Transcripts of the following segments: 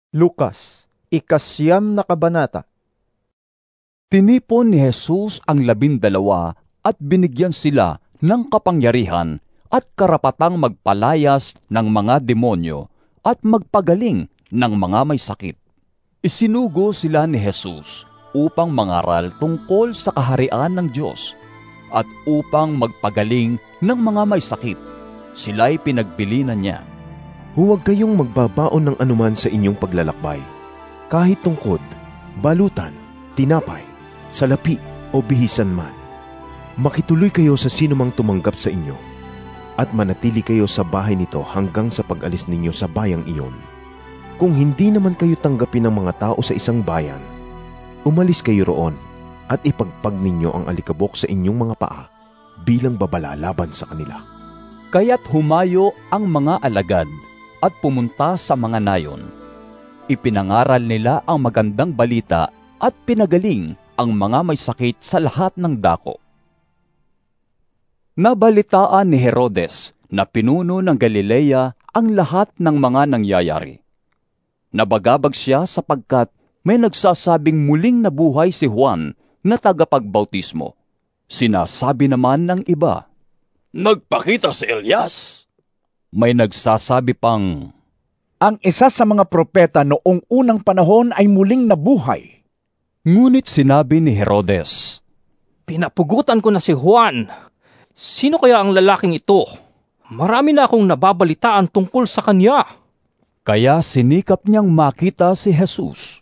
Lucas, 9 na kabanata. Tinipon ni Jesus ang 12 at binigyan sila ng kapangyarihan at karapatang magpalayas ng mga demonyo at magpagaling ng mga may sakit. Isinugo sila ni Jesus upang mangaral tungkol sa kaharian ng Diyos at upang magpagaling ng mga may sakit. Sila'y pinagbilinan niya. Huwag kayong magbabaon ng anuman sa inyong paglalakbay, kahit tungkod, balutan, tinapay, salapi o bihisan man. Makituloy kayo sa sinumang tumanggap sa inyo, at manatili kayo sa bahay nito hanggang sa pag-alis ninyo sa bayang iyon. Kung hindi naman kayo tanggapin ng mga tao sa isang bayan, umalis kayo roon at ipagpag ninyo ang alikabok sa inyong mga paa bilang babala laban sa kanila. Kaya't humayo ang mga alagad at pumunta sa mga nayon. Ipinangaral nila ang magandang balita at pinagaling ang mga may sakit sa lahat ng dako. Nabalitaan ni Herodes na pinuno ng Galilea ang lahat ng mga nangyayari. Nabagabag siya sapagkat may nagsasabing muling nabuhay si Juan na tagapagbautismo. Sinasabi naman ng iba, "Nagpakita si Elias." May nagsasabi pang, "Ang isa sa mga propeta noong unang panahon ay muling nabuhay." Ngunit sinabi ni Herodes, "Pinapugutan ko na si Juan. Sino kaya ang lalaking ito? Marami na akong nababalitaan tungkol sa kanya." Kaya sinikap niyang makita si Jesus.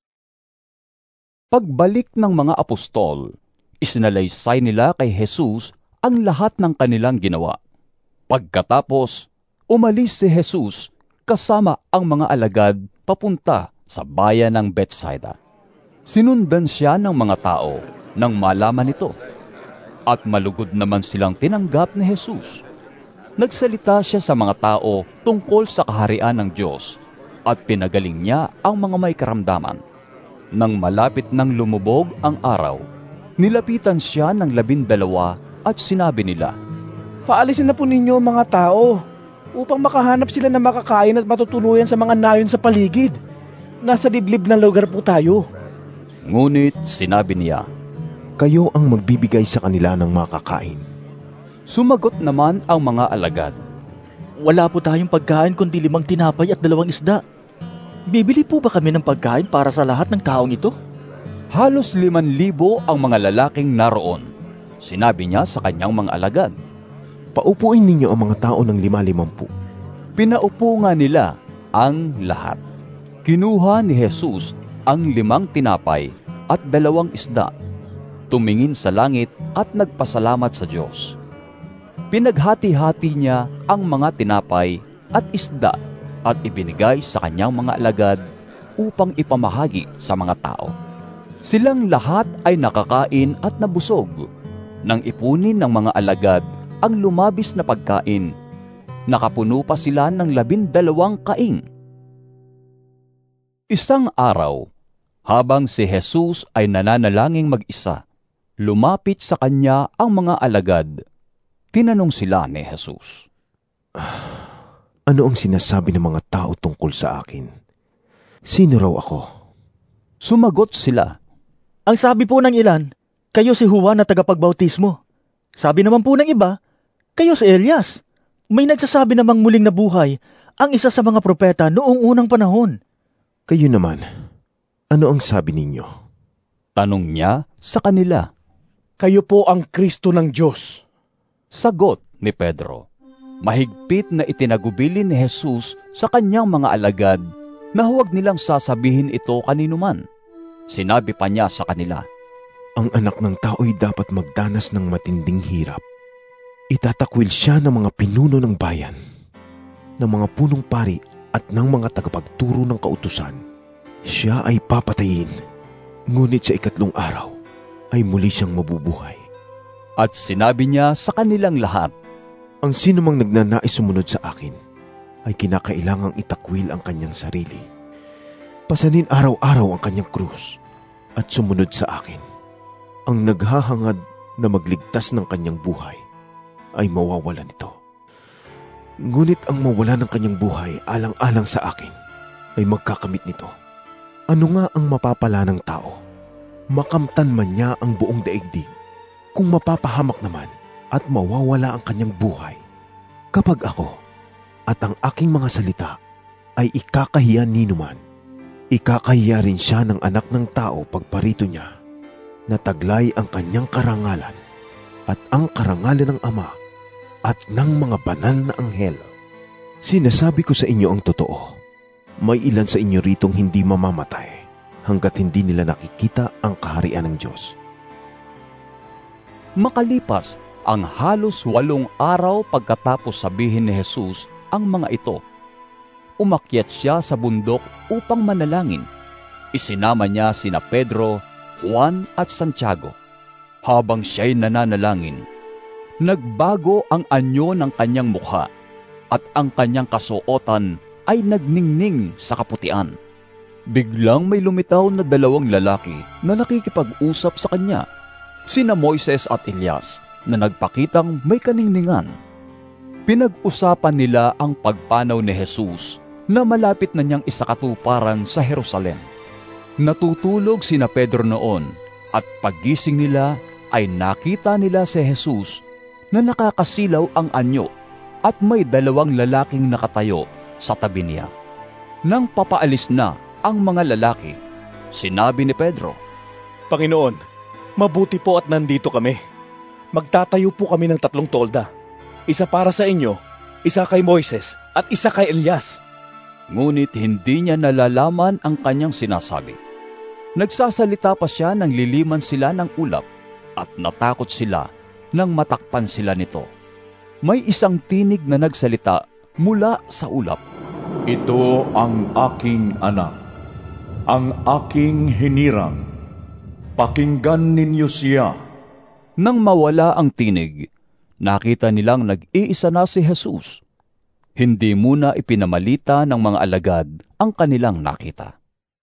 Pagbalik ng mga apostol, isinalaysay nila kay Jesus ang lahat ng kanilang ginawa. Pagkatapos, umalis si Jesus kasama ang mga alagad papunta sa bayan ng Bethsaida. Sinundan siya ng mga tao nang malaman ito, at malugod naman silang tinanggap ni Jesus. Nagsalita siya sa mga tao tungkol sa kaharian ng Diyos at pinagaling niya ang mga may karamdaman. Nang malapit nang lumubog ang araw, nilapitan siya ng 12 at sinabi nila, "Paalisin na po ninyo mga tao upang makahanap sila na makakain at matutuluyan sa mga nayon sa paligid. Nasa liblib na lugar po tayo." Ngunit sinabi niya, Kayo ang magbibigay sa kanila ng makakain. Sumagot naman ang mga alagad, "Wala po tayong pagkain kundi 5 tinapay at 2 isda. Bibili po ba kami ng pagkain para sa lahat ng taong ito?" Halos 5,000 ang mga lalaking naroon. Sinabi niya sa kanyang mga alagad, Paupuin ninyo ang mga tao ng 5-50. Pinaupo nga nila ang lahat. Kinuha ni Jesus ang 5 tinapay at 2 isda. Tumingin sa langit at nagpasalamat sa Diyos. Pinaghati-hati niya ang mga tinapay at isda at ibinigay sa kanyang mga alagad upang ipamahagi sa mga tao. Silang lahat ay nakakain at nabusog. Nang ipunin ng mga alagad ang lumabis na pagkain, nakapuno pa sila ng 12 kaing. Isang araw, habang si Jesus ay nananalangin mag-isa, lumapit sa kanya ang mga alagad. Tinanong sila ni Jesus, Ano ang sinasabi ng mga tao tungkol sa akin? Sino raw ako? Sumagot sila, Ang sabi po ng ilan, kayo si Juan na tagapagbautismo. Sabi naman po ng iba, kayo si Elias. May nagsasabi namang muling nabuhay ang isa sa mga propeta noong unang panahon. Kayo naman, ano ang sabi ninyo? Tanong niya sa kanila. "Kayo po ang Kristo ng Diyos." Sagot ni Pedro. Mahigpit na itinagubilin ni Jesus sa kanyang mga alagad na huwag nilang sasabihin ito kaninuman. Sinabi pa niya sa kanila, Ang anak ng tao'y dapat magdanas ng matinding hirap. Itatakwil siya ng mga pinuno ng bayan, ng mga punong pari at ng mga tagapagturo ng kautusan. Siya ay papatayin, ngunit sa 3 araw ay muli siyang mabubuhay. At sinabi niya sa kanilang lahat, Ang sinumang nagnanais sumunod sa akin ay kinakailangang itakwil ang kanyang sarili. Pasanin araw-araw ang kanyang krus at sumunod sa akin. Ang naghahangad na magligtas ng kanyang buhay ay mawawalan nito. Ngunit ang mawala ng kanyang buhay alang-alang sa akin ay magkakamit nito. Ano nga ang mapapala ng tao? Makamtan man niya ang buong daigdig, kung mapapahamak naman at mawawala ang kanyang buhay. Kapag ako at ang aking mga salita ay ikakahiya ninuman, ikakahiya rin siya ng anak ng tao pagparito niya, na taglay ang kanyang karangalan at ang karangalan ng Ama at ng mga banal na anghel. Sinasabi ko sa inyo ang totoo, may ilan sa inyo ritong hindi mamamatay hanggat hindi nila nakikita ang kaharian ng Diyos. Makalipas ang halos 8 araw pagkatapos sabihin ni Jesus ang mga ito, umakyat siya sa bundok upang manalangin. Isinama niya sina Pedro, Juan at Santiago. Habang siya'y nananalangin, nagbago ang anyo ng kanyang mukha at ang kanyang kasuotan ay nagningning sa kaputian. Biglang may lumitaw na 2 lalaki na nakikipag-usap sa kanya, sina Moises at Elias, na nagpakitang may kaningningan. Pinag-usapan nila ang pagpanaw ni Jesus na malapit na niyang isakatuparan sa Jerusalem. Natutulog sina Pedro noon at paggising nila ay nakita nila si Jesus na nakakasilaw ang anyo at may 2 lalaking nakatayo sa tabi niya. Nang papaalis na ang mga lalaki, sinabi ni Pedro, Panginoon, mabuti po at nandito kami. Magtatayo po kami ng 3 tolda. Isa para sa inyo, isa kay Moises, at isa kay Elias. Ngunit hindi niya nalalaman ang kanyang sinasabi. Nagsasalita pa siya nang liliman sila ng ulap at natakot sila nang matakpan sila nito. May isang tinig na nagsalita mula sa ulap. Ito ang aking anak, ang aking hinirang. Pakinggan ninyo siya. Nang mawala ang tinig, nakita nilang nag-iisa na si Jesus. Hindi muna ipinamalita ng mga alagad ang kanilang nakita.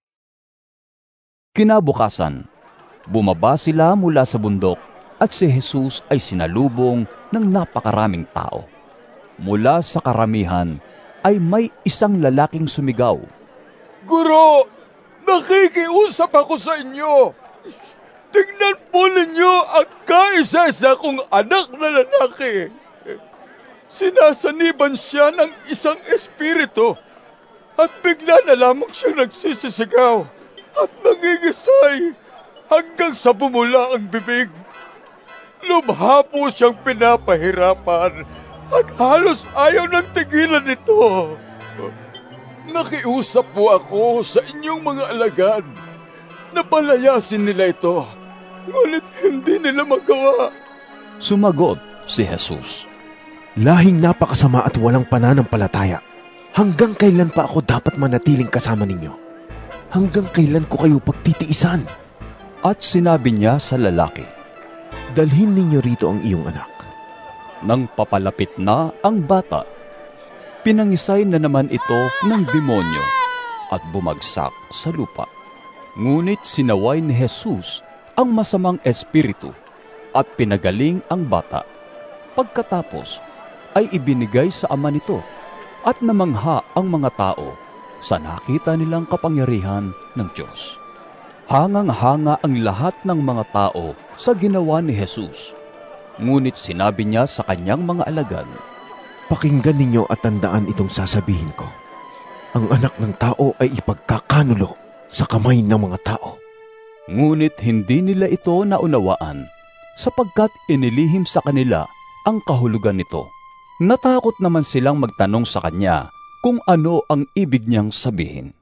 Kinabukasan, bumaba sila mula sa bundok at si Jesus ay sinalubong ng napakaraming tao. Mula sa karamihan ay may isang lalaking sumigaw, Guro, nakikiusap ako sa inyo. Tingnan po ninyo ang kaisa-isa kong anak na lalaki. Sinasaniban siya ng isang espiritu at bigla na lamang siya nagsisisigaw at nangingisay hanggang sa bumula ang bibig. Lubha po siyang pinapahirapan at halos ayaw nang tigilan ito. Nakiusap po ako sa inyong mga alagad na palayasin nila ito. Ngunit hindi nila magawa. Sumagot si Jesus, Lahing napakasama at walang pananampalataya. Hanggang kailan pa ako dapat manatiling kasama ninyo? Hanggang kailan ko kayo pagtitiisan? At sinabi niya sa lalaki, Dalhin ninyo rito ang iyong anak. Nang papalapit na ang bata, pinangisay na naman ito ng demonyo at bumagsak sa lupa. Ngunit sinaway ni Jesus ang masamang espiritu at pinagaling ang bata. Pagkatapos ay ibinigay sa ama nito at namangha ang mga tao sa nakita nilang kapangyarihan ng Diyos. Hangang-hanga ang lahat ng mga tao sa ginawa ni Jesus. Ngunit sinabi niya sa kanyang mga alagad, Pakinggan ninyo at tandaan itong sasabihin ko. Ang anak ng tao ay ipagkakanulo sa kamay ng mga tao. Ngunit hindi nila ito naunawaan, sapagkat inilihim sa kanila ang kahulugan nito. Natakot naman silang magtanong sa kanya kung ano ang ibig niyang sabihin.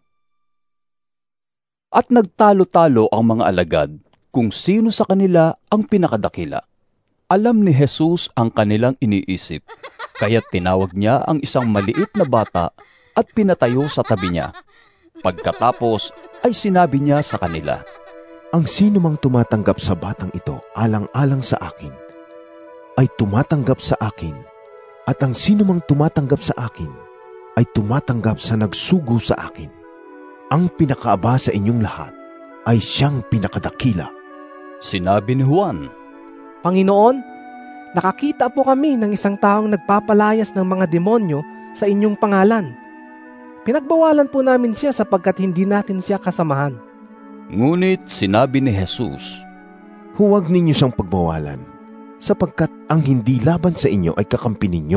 At nagtalo-talo ang mga alagad kung sino sa kanila ang pinakadakila. Alam ni Jesus ang kanilang iniisip, kaya't tinawag niya ang isang maliit na bata at pinatayo sa tabi niya. Pagkatapos ay sinabi niya sa kanila, Ang sino mang tumatanggap sa batang ito alang-alang sa akin, ay tumatanggap sa akin, at ang sino mang tumatanggap sa akin, ay tumatanggap sa nagsugo sa akin. Ang pinakaaba sa inyong lahat ay siyang pinakadakila. Sinabi ni Juan, Panginoon, nakakita po kami ng isang taong nagpapalayas ng mga demonyo sa inyong pangalan. Pinagbawalan po namin siya sapagkat hindi natin siya kasamahan. Ngunit sinabi ni Jesus, Huwag ninyo siyang pagbawalan, sapagkat ang hindi laban sa inyo ay kakampi ninyo.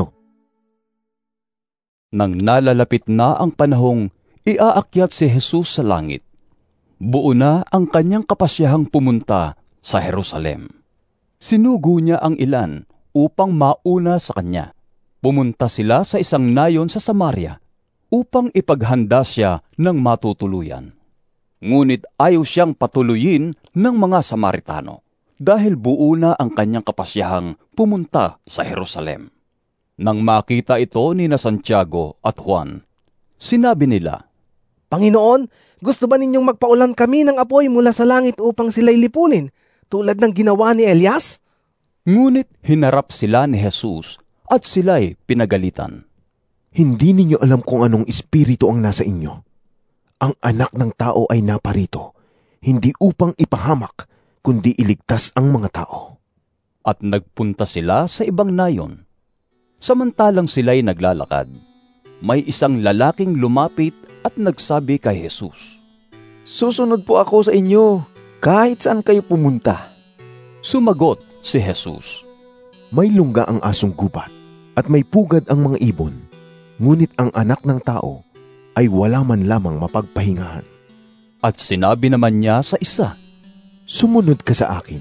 nang nalalapit na ang panahong iaakyat si Jesus sa langit, buo na ang kanyang kapasyahang pumunta sa Jerusalem. Sinugo niya ang ilan upang mauna sa kanya. Pumunta sila sa isang nayon sa Samaria upang ipaghanda siya ng matutuluyan. Ngunit ayaw siyang patuluyin ng mga Samaritano dahil buo na ang kanyang kapasyahang pumunta sa Jerusalem. Nang makita ito ni Santiago at Juan, sinabi nila, Panginoon, gusto ba ninyong magpaulan kami ng apoy mula sa langit upang sila'y lipunin, tulad ng ginawa ni Elias? Ngunit hinarap sila ni Jesus at sila'y pinagalitan. Hindi ninyo alam kung anong espiritu ang nasa inyo. Ang anak ng tao ay naparito, hindi upang ipahamak, kundi iligtas ang mga tao. At nagpunta sila sa ibang nayon. Samantalang sila'y naglalakad, may isang lalaking lumapit at nagsabi kay Jesus, Susunod po ako sa inyo, kahit saan kayo pumunta. Sumagot si Jesus, May lungga ang asong gubat, at may pugad ang mga ibon, ngunit ang anak ng tao ay wala man lamang mapagpahingahan. At sinabi naman niya sa isa, Sumunod ka sa akin.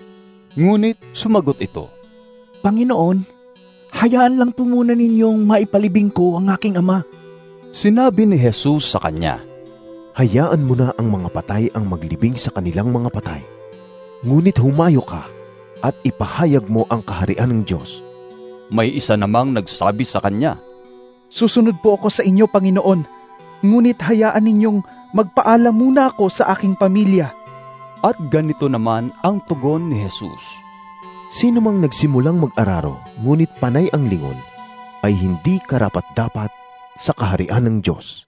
Ngunit sumagot ito, Panginoon, hayaan lang po muna ninyong maipalibing ko ang aking ama. Sinabi ni Jesus sa kanya, Hayaan mo na ang mga patay ang maglibing sa kanilang mga patay. Ngunit humayo ka at ipahayag mo ang kaharian ng Diyos. May isa namang nagsabi sa kanya, Susunod po ako sa inyo, Panginoon, ngunit hayaan ninyong magpaalam muna ako sa aking pamilya. At ganito naman ang tugon ni Jesus, Sino mang nagsimulang mag-araro, ngunit panay ang lingon, ay hindi karapat-dapat sa kaharian ng Diyos.